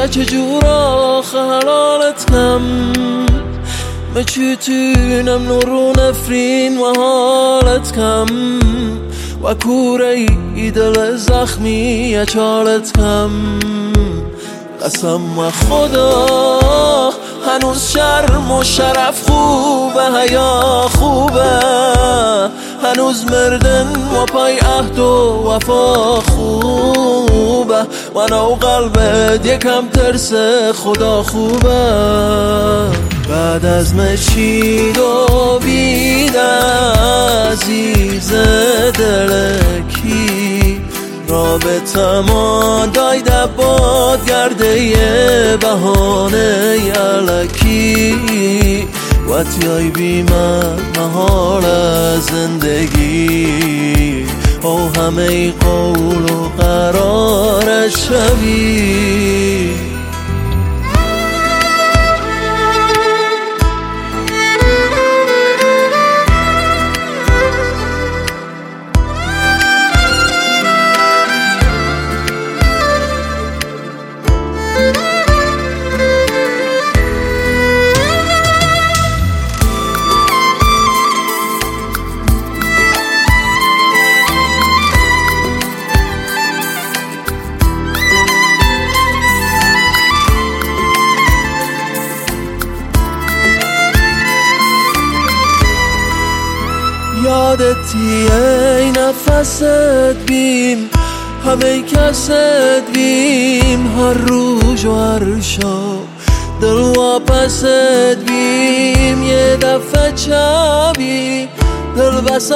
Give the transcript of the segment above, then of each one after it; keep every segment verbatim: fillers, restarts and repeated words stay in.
چجورا حلالت کم مچیتینم نورو نفرین و حالت کم و کوره ای دل زخمی چالت کم قسم و خدا هنوز شرم و شرف خوبه حیا خوبه هنوز مردن و پای عهد و وفا خوبه و نو قلبت یکم ترس خدا خوبه بعد از مشید و بید عزیز دلکی رابطه ما دایده باد گرده یه بهانه یلکی و تیای بی من محال زندگی او همه قول و قرار شبی یادتی ای نفست بیم همه کست بیم هر روز و هر شب دل واپست بیم یه دفعه چابی دل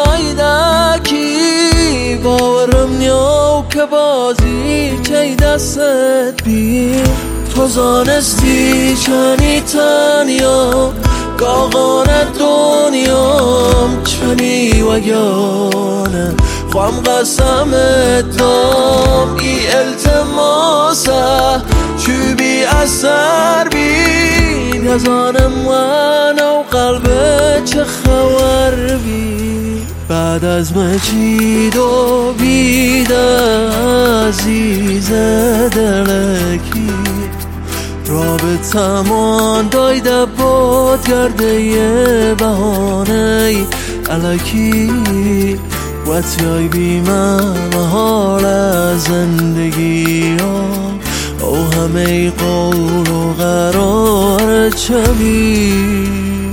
بسایدکی باورم نیو که بازی چه دست بیم تو زانستی چنی تنیا قاقان دنیام چنی و یانه خوام قسمت دام ای التماسه چوبی اثر بی نزانم و نو قلبه چه خبر بی بعد از مجید و بید عزیز دلکی رابطه من دایده بود گرده یه بهانه الکی و تیای بی من حال زندگی او همه قول و قرار چمی